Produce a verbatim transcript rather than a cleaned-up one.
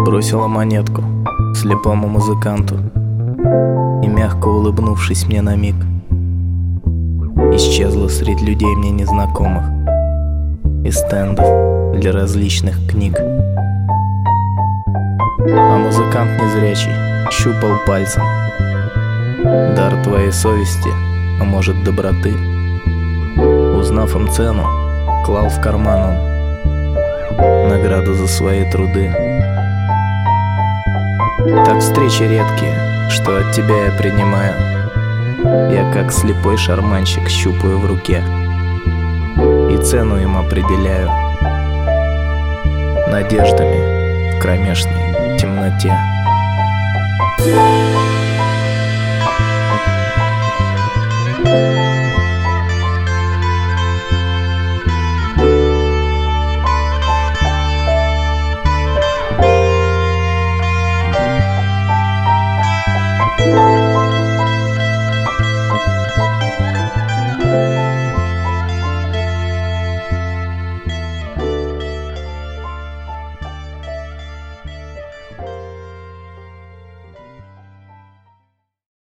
бросила монетку слепому музыканту и, мягко улыбнувшись мне на миг, исчезла среди людей мне незнакомых и стендов для различных книг. А музыкант незрячий щупал пальцем дар твоей совести, а может доброты. Узнав им цену, клал в карман он награду за свои труды. Так встречи редкие, что от тебя я принимаю. Я как слепой шарманщик щупаю в руке и цену им определяю надеждами в кромешной темноте. Thank you.